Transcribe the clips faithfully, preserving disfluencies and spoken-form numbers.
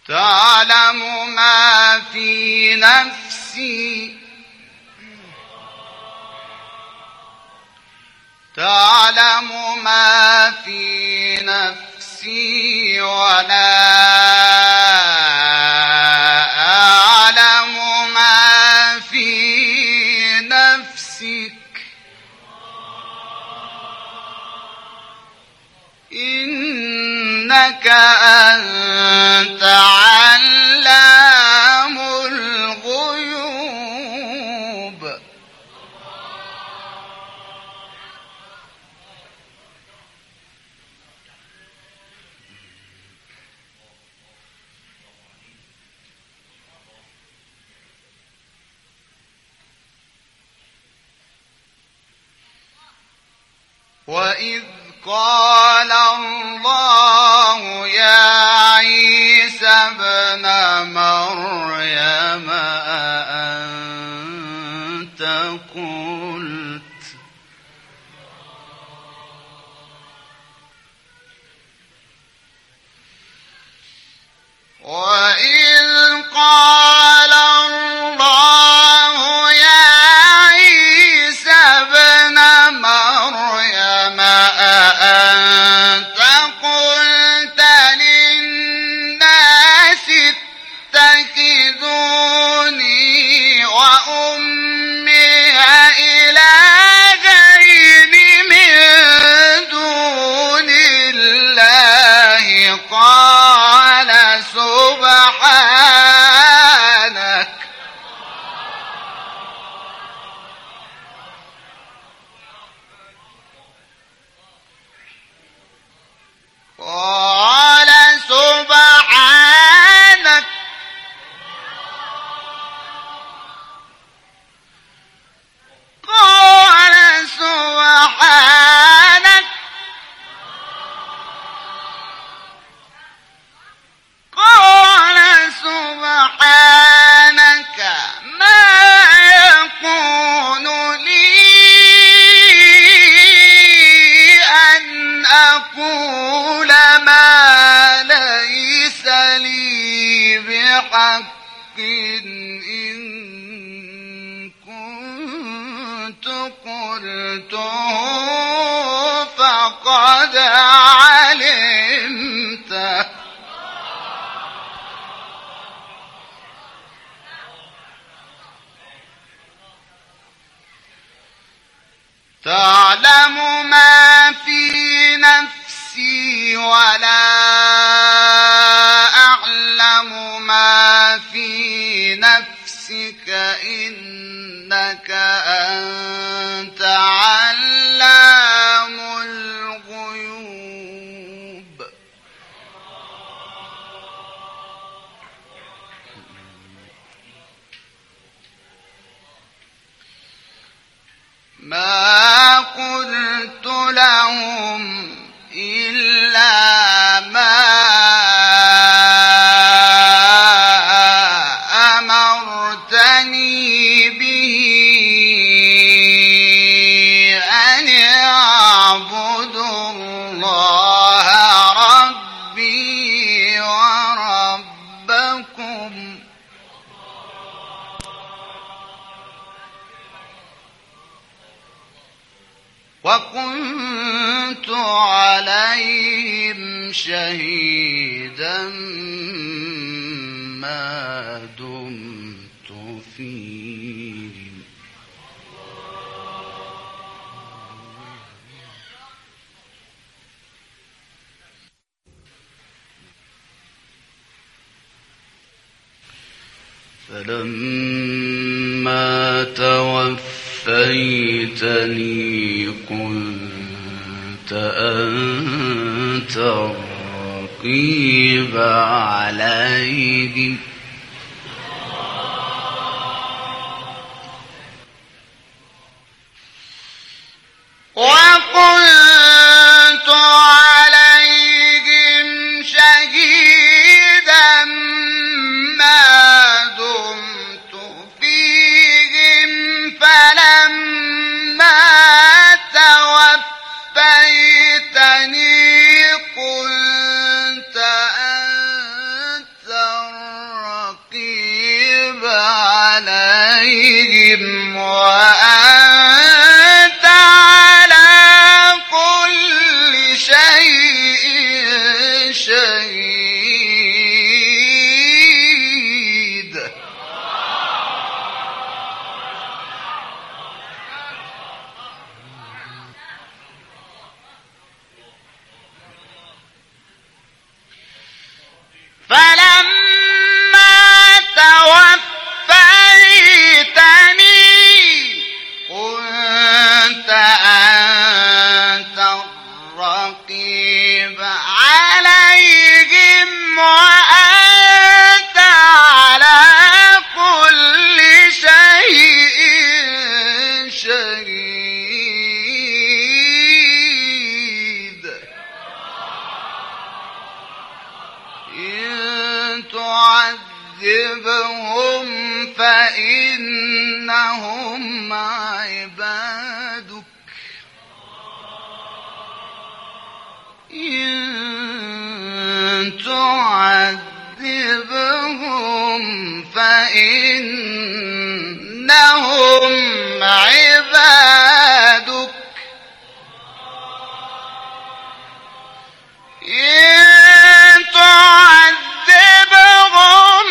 تعلم ما في نفسي تعلم ما في نفسي ولا أعلم ما في نفسك إنك أنت علام الغيوب. وإذ قال الله يا عيسى ابن مريم أأنت قلت وإذ قال الله يا عيسى ابن مريم أأنت قلت للناس اتخذوني وأمي إلهين من دون الله قال سبحانك قال سبحانك قال سبحانك قال سبحانك ما يكون لي أن أقول ما ليس لي بحق إن كنت قلته فقد علمته تعلم ما في نفسي ولا أعلم ما في نفسك إنك أنت علام الغيوب. ما قلت لهم إلا ما أمرتني به أن اعبدوا الله ربي وربكم وكنت عليهم شهيدا ما دمت فيهم. فلما توفيتني كنت أنت الرقيب عليهم وكنت عليهم شهيدا ما دمت فيهم فلما توفيتني كنت أنت عليهم وأنت على كل شيء شهيد. فلما توفيتني كنت أنت الرقيب عليهم وأنت على كل شيء شهيد. إن تعذبهم فإنهم عبادك إن تعذبهم فإنهم عبادك إن تعذبهم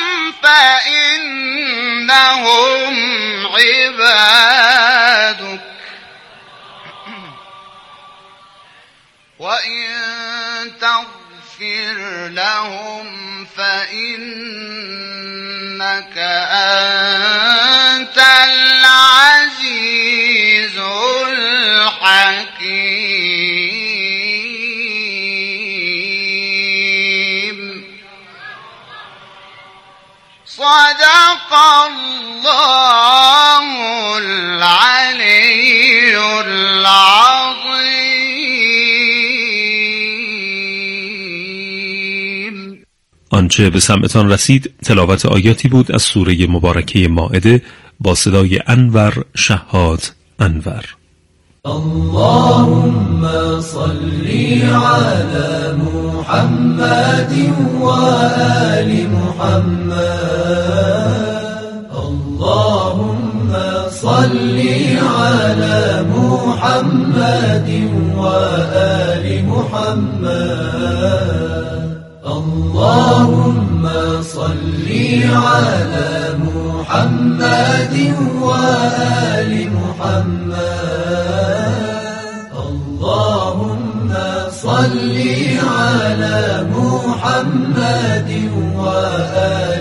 فإنهم عبادك وإن تغفر لهم فإنك أنت العزيز الحكيم. صدق الله العلي العظيم. آنچه به سمعتان رسید تلاوت آیاتی بود از سوره مبارکه مائده با صدای انور شهاد انور. اللهم صل على محمد وآل محمد اللهم صل على محمد وآل محمد اللهم صل على محمد وآل محمد اللهم صل على محمد وآل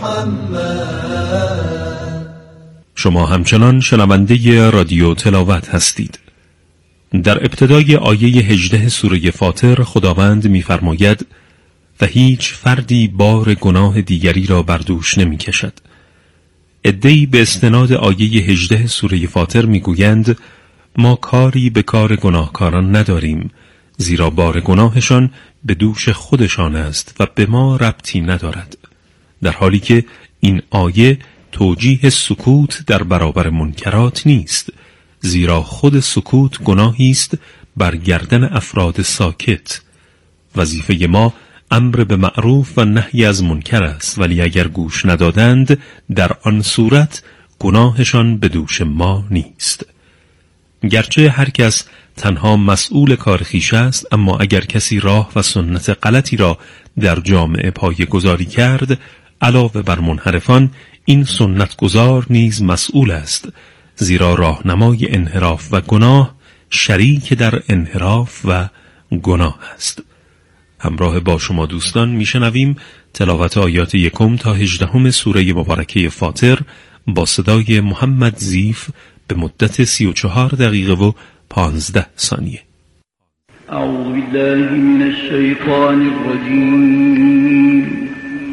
محمد. شما همچنان شنونده رادیو تلاوت هستید. در ابتدای آیه هجده سوره فاطر خداوند می‌فرماید و هیچ فردی بار گناه دیگری را بر دوش نمی کشد. عده‌ای به استناد آیه هجده سوره فاطر می گویند ما کاری به کار گناهکاران نداریم زیرا بار گناهشان به دوش خودشان است و به ما ربطی ندارد، در حالی که این آیه توجیه سکوت در برابر منکرات نیست، زیرا خود سکوت گناهی است بر گردن افراد ساکت. وظیفه ما امر به معروف و نهی از منکر است، ولی اگر گوش ندادند در آن صورت گناهشان به دوش ما نیست. گرچه هر کس تنها مسئول کار خویش است، اما اگر کسی راه و سنت غلطی را در جامعه پایه‌گذاری کرد، علاوه بر منحرفان این سنت گذار نیز مسئول است، زیرا راهنمای انحراف و گناه شریک در انحراف و گناه است. همراه با شما دوستان میشنویم تلاوت آیات یکم تا هجدهم سوره مبارکه فاطر با صدای محمد ظیف به مدت سی و چهار دقیقه و پانزده ثانیه. اعوذ بالله من الشیطان الرجیم.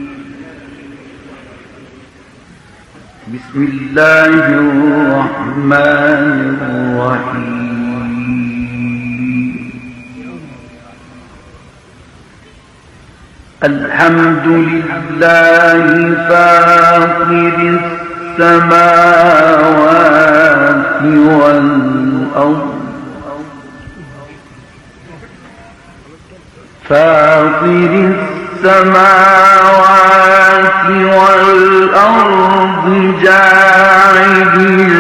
بسم الله الرحمن الرحیم. الحمد لله فاطر السماوات والأرض فاطر السماوات والأرض جاعل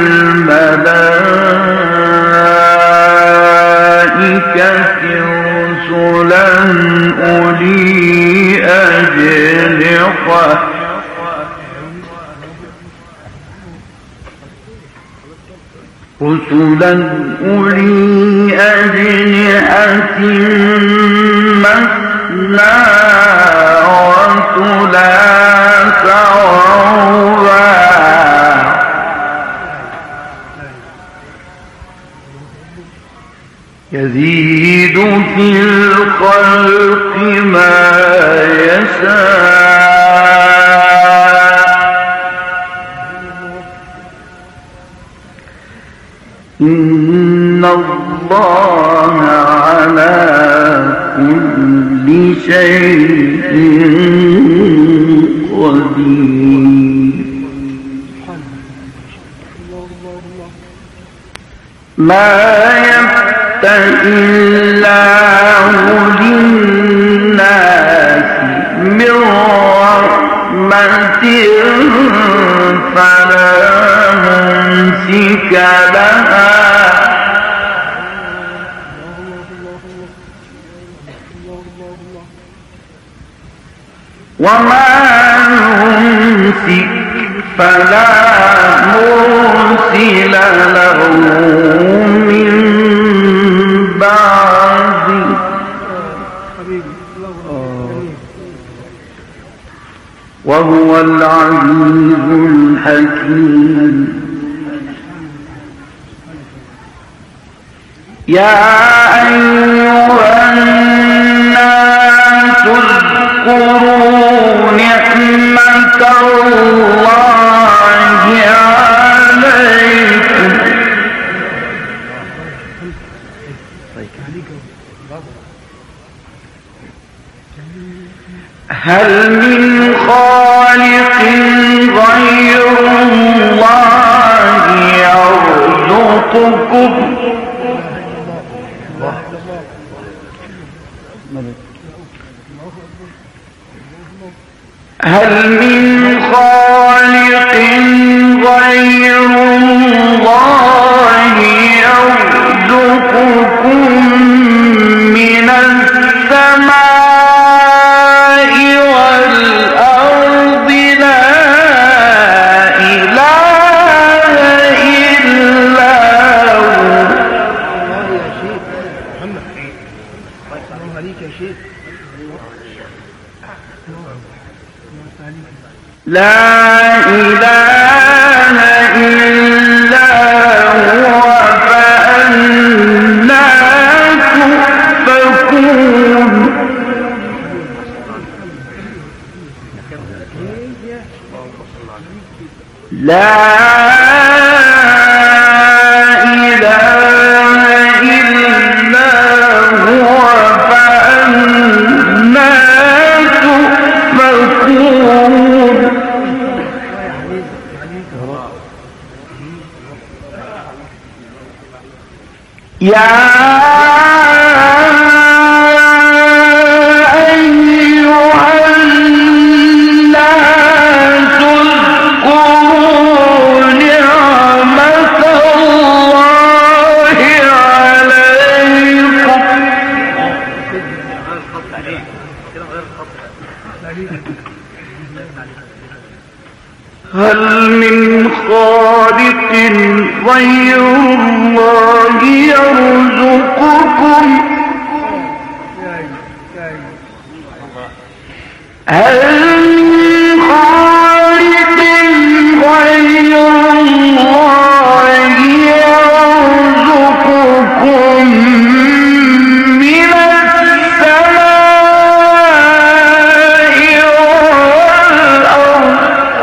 الملائكة رسلا أولي أجنحة رسلا أولي أجنحة مثنى وثلاث ورباع يزيد في الخلق ما يشاء إن الله على كل شيء قدير ما يفتح الله للناس من رحمة فلا ممسك لها وما يمسك فلا مرسل له من بعده وهو العزيز الحكيم يا أيها الناس اذكروا نعمة الله عليكم هل من خالق غير الله يرزقكم هل من خالق غير الله يرزقكم من السماء والأرض لا إله إلا هو لا إله إلا هو فأنى تؤفكون لا إله إلا هو فأنى تؤفكون يا أيها الناس اذكروا نعمة الله عليكم هل من خالق غير الله يرزقكم هل من خالق غير الله يرزقكم من السماء والأرض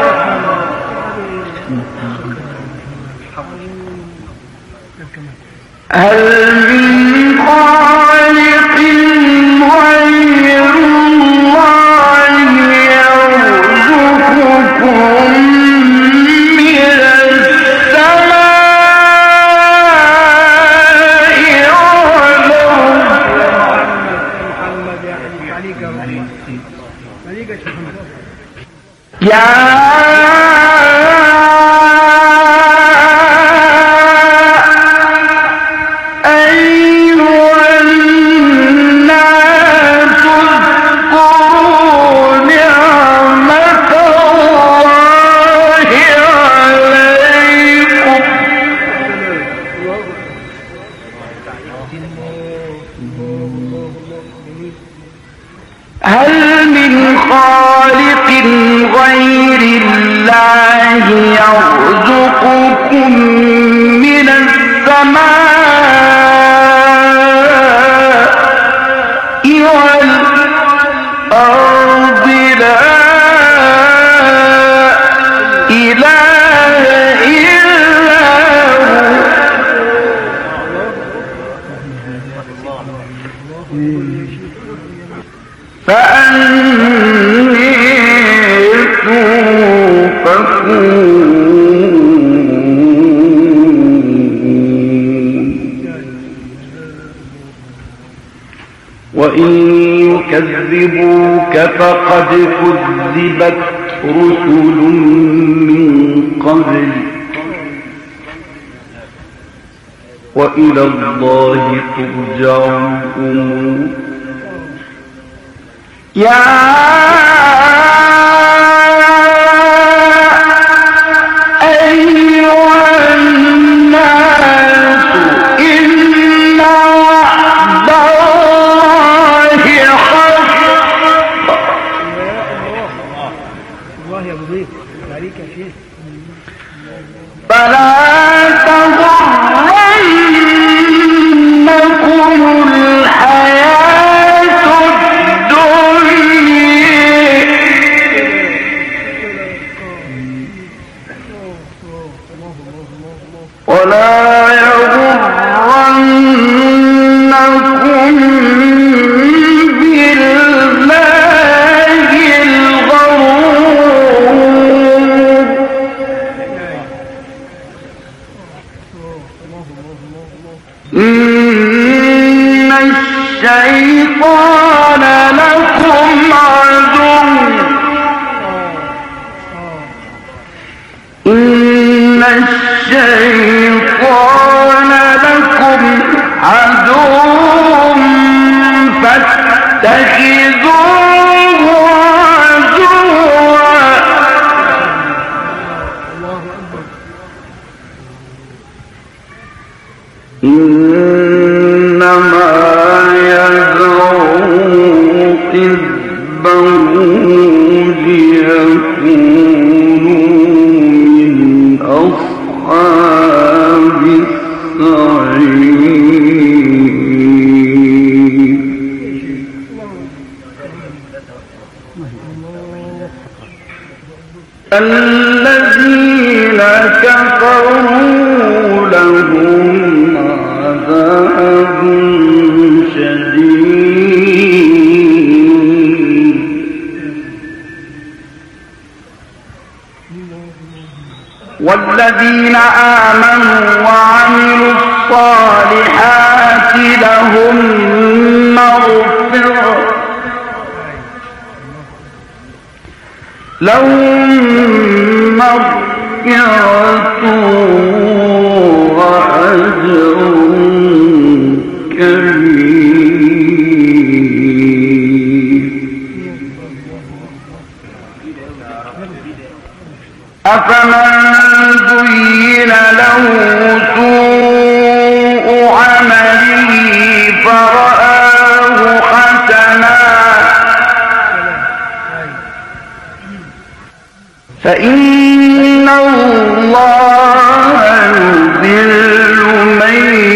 هل من خالق غير الله يرزقكم من السماء والأرض وإن يكذبوك فقد كذبت رسل من قبلك وإلى الله ترجع الأمور. يا أيها الناس إن وعد الله حق فلا تغرنكم الحياة الدنيا ولا يغرنكم بالله الغرور. إن الشيطان لكم عدو إن الشيطان لكم عدو فاتخذوه عدوا. إنما يدعو حزبه ليكونوا من أصحاب السعير. الذين كفروا لهم عذاب شديد والذين آمنوا وعملوا الصالحات لهم مغفرة لهم مغفرة وأجر كريم. أفمن زين له سوء عمله فرآه حسنا فإن الله يضل من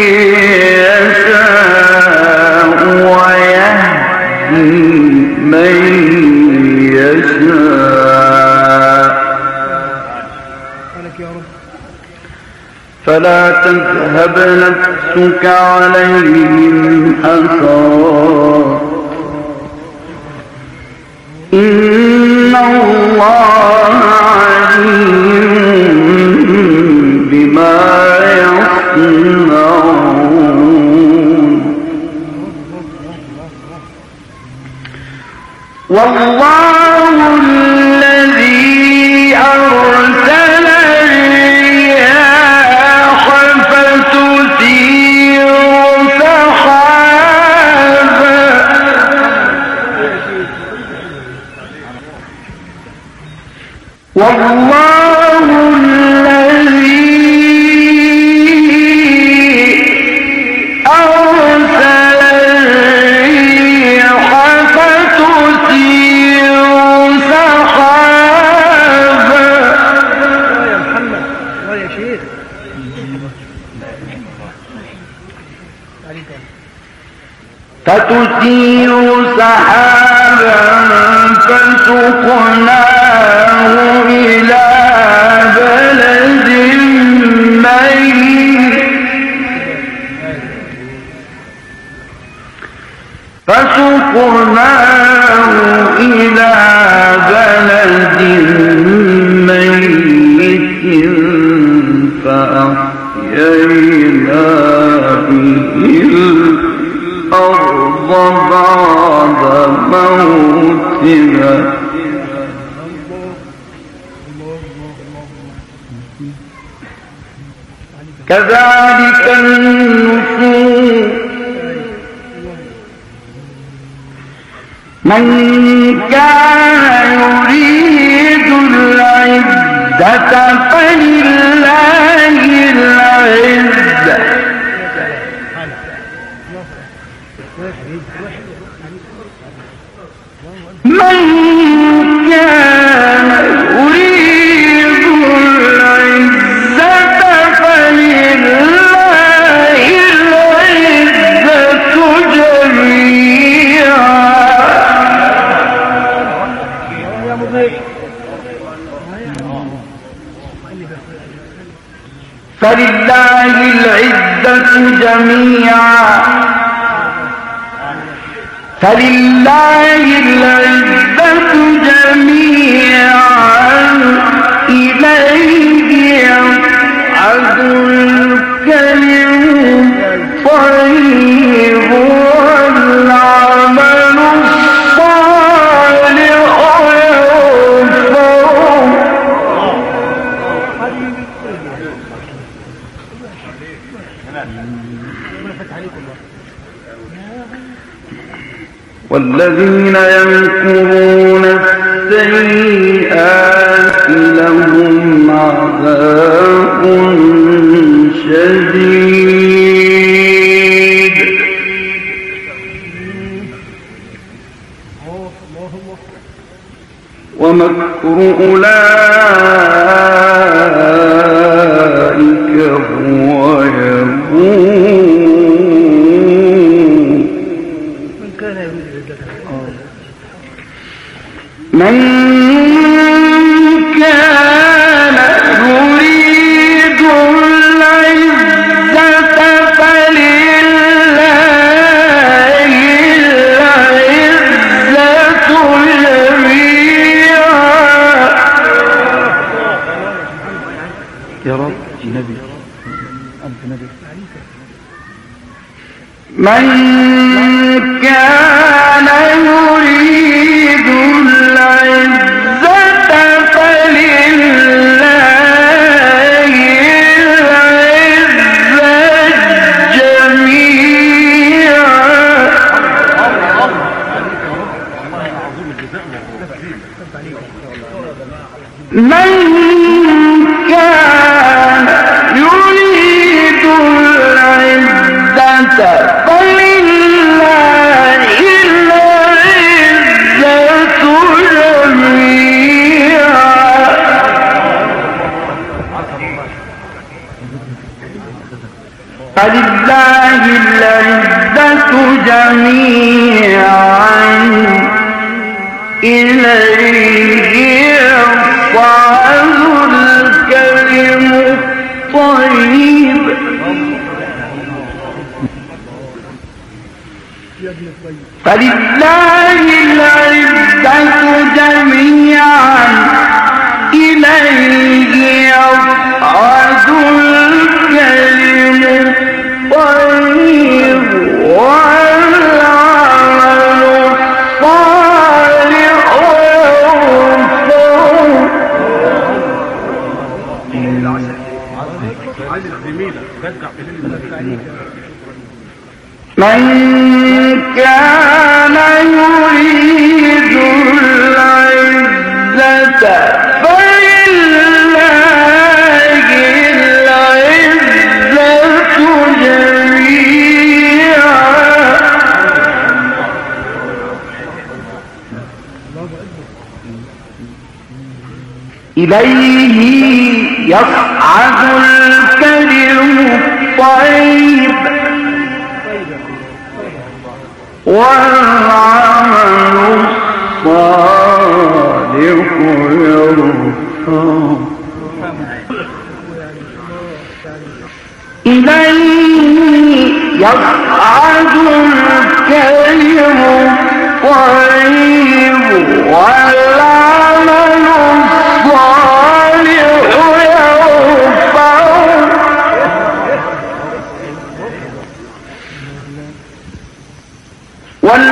يشاء ويهدي من يشاء فلا تذهب نفسك عليهم حسرات إن الله عليم بما يصنعون. والله الذي أرسل الرياح فتثير سحابا والله الذي أرسل الريح فتثير سحابا يا محمد يا شيخ فتثير سحابا فسقناه إلى بلد ميت فسقناه إلى بلد ميت بعد موتها كذلك النشور من كان يريد العزة فلله العزة من كان يريد العزة فلله العزة جميعا فلله العزة جميعا فلله العزة جميعا إليه يصعد الكلم الطيب والعمل الصالح يرفعه والذين يمكرون السيئات لهم عذاب شديد ومكر أولئك هو يبور من كان يريد العزة فلله العزة جميعا يا رب النبي أنت نبي من كان يريد العزة فلله العزة جميعا من كان يريد العزة فلله العزة جميعا إليه يصعد الكلم الطيب فلله العزة جميعا إليه يصعد الكلم الطيب والعمل الصالح من كان يريد العزة فلله العزة جميعا إليه يصعد الكلم الطيب والعمل الصالح يرفعه إليه يصعد الكلم الطيب والعمل الصالح يرفعه والذين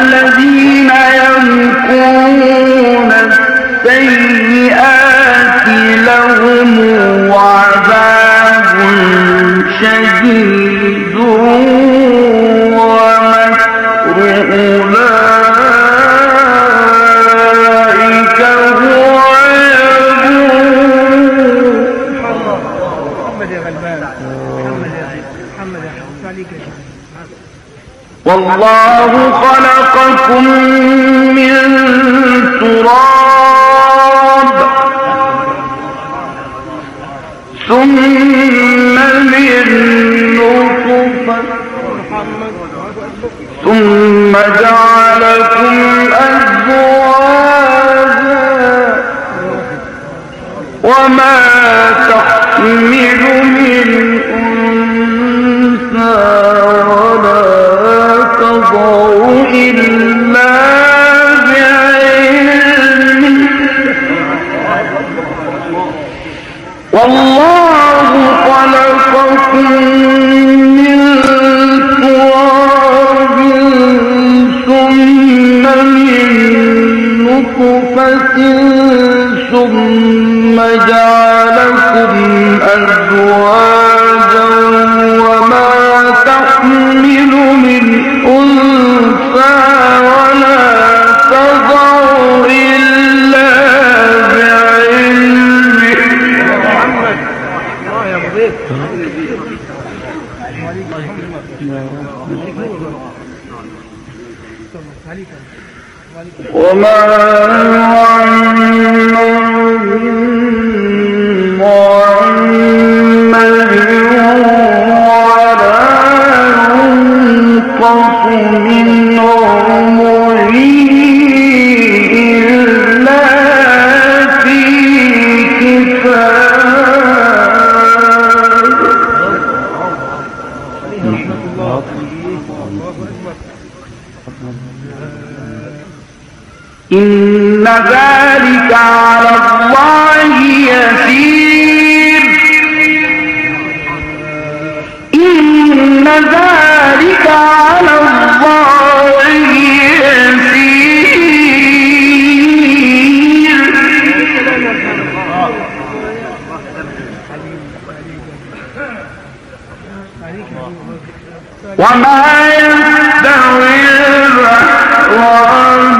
محمد يا غلبان، محمد يا محمد يا حبيبي عليك يا شيخ. والله خلقكم من تراب ثم من نطفة ثم جعلكم أزواجا وما تحمل من أنثى ولا تضع إلا بعلمه والله خلقكم من تراب ثم من نطفة ثم جعلكم أزواجا وما تحمل من أنثى ولا تضع إلا بعلمه وما يعمر من معمر ولا ينقص من عمره إلا في كتاب إن ذلك على الله يسير إن ذلك على الله يسير وما يستوي البحران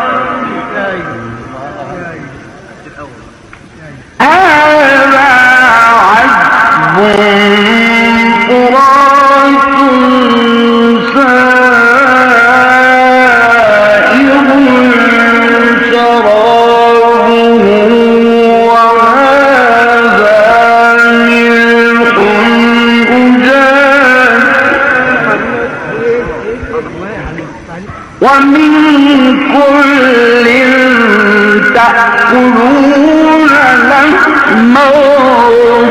هذا عذب فرات سائغ شرابه وهذا ملح أجاج ومن كل تأكلون لحما